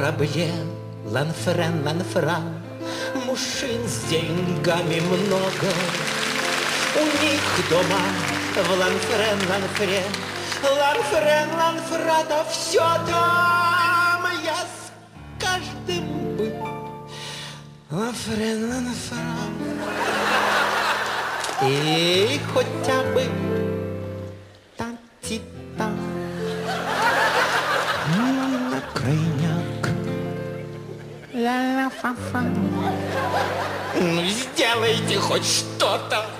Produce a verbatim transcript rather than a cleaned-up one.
корабле Ланфрен, Ланфран, мужчин с деньгами много. У них дома в Ланфрен, Ланфре, Ланфрен, Ланфрата, все там. Я с каждым бы Ланфрен, Ланфран. И хотя бы та-ти-та на крайняк. Ля-ля-фа-фа. Ну, сделайте хоть что-то.